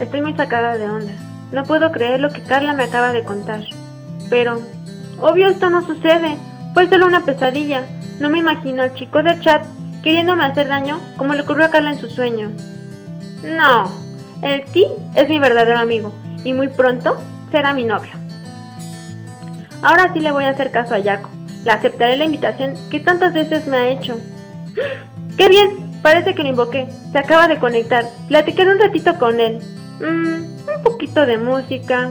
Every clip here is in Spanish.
Estoy muy sacada de onda. No puedo creer lo que Carla me acaba de contar. Pero, obvio esto no sucede. Fue solo una pesadilla. No me imagino al chico del chat queriéndome hacer daño como le ocurrió a Carla en su sueño. No, él sí es mi verdadero amigo y muy pronto será mi novio. Ahora sí le voy a hacer caso a Jaco. Le aceptaré la invitación que tantas veces me ha hecho. ¡Qué bien! Parece que lo invoqué. Se acaba de conectar. Platicaré un ratito con él. Un poquito de música.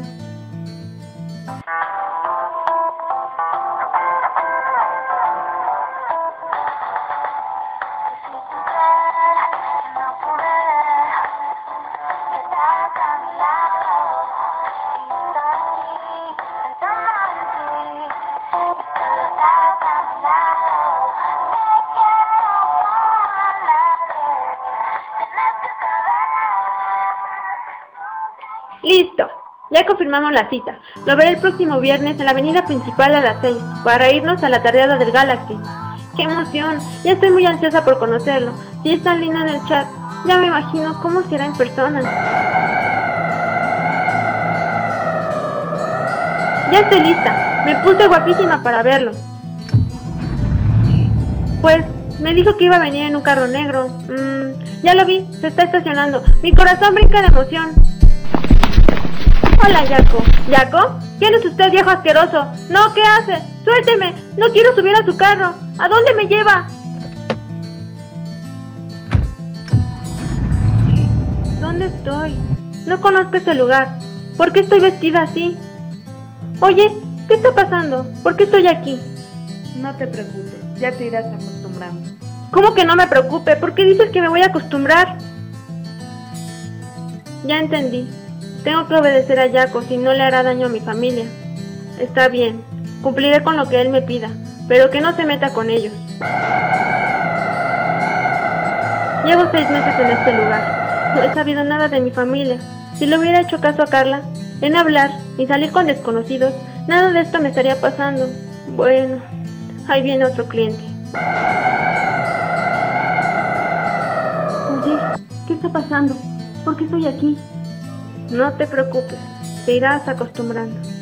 ¡Listo! Ya confirmamos la cita. Lo veré el próximo viernes en la avenida principal a las 6, para irnos a la tardeada del Galaxy. ¡Qué emoción! Ya estoy muy ansiosa por conocerlo. Si es tan lindo en el chat, ya me imagino cómo será en persona. Ya estoy lista. Me puse guapísima para verlo. Pues, me dijo que iba a venir en un carro negro. Ya lo vi, se está estacionando. Mi corazón brinca de emoción. Hola, Jaco. ¿Jaco? ¿Quién es usted, viejo asqueroso? No, ¿qué hace? ¡Suélteme! ¡No quiero subir a su carro! ¿A dónde me lleva? ¿Dónde estoy? No conozco este lugar. ¿Por qué estoy vestida así? Oye, ¿qué está pasando? ¿Por qué estoy aquí? No te preocupes, ya te irás acostumbrando. ¿Cómo que no me preocupe? ¿Por qué dices que me voy a acostumbrar? Ya entendí. Tengo que obedecer a Jaco, si no le hará daño a mi familia. Está bien, cumpliré con lo que él me pida, pero que no se meta con ellos. Llevo 6 meses en este lugar. No he sabido nada de mi familia. Si le hubiera hecho caso a Carla, en hablar y salir con desconocidos, nada de esto me estaría pasando. Bueno, ahí viene otro cliente. Oye, ¿qué está pasando? ¿Por qué estoy aquí? No te preocupes, te irás acostumbrando.